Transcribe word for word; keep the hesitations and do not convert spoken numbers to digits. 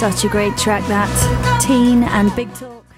Such a great track, that. Teen and Big Talk.